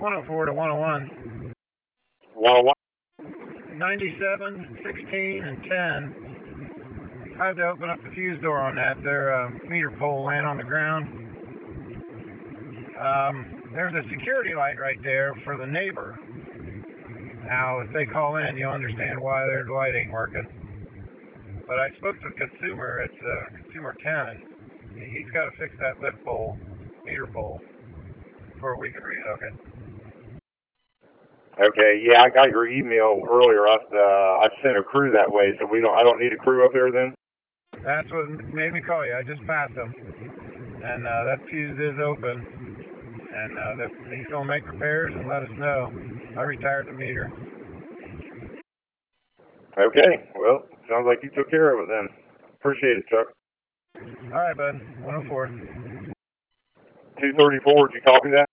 104 to 101. 101. 97, 16, and 10. I had to open up the fuse door on that. Their meter pole laying on the ground. There's a security light right there for the neighbor. Now, if they call in, you'll understand why their light ain't working. But I spoke to the consumer. It's consumer 10, and he's got to fix that lift pole, meter pole, before we can rehook it. Okay, yeah, I got your email earlier. I sent a crew that way, so I don't need a crew up there then? That's what made me call you. I just passed him. And that fuse is open. And he's going to make repairs and let us know. I retired the meter. Okay, well, sounds like you took care of it then. Appreciate it, Chuck. All right, bud. 104. 234, did you copy that?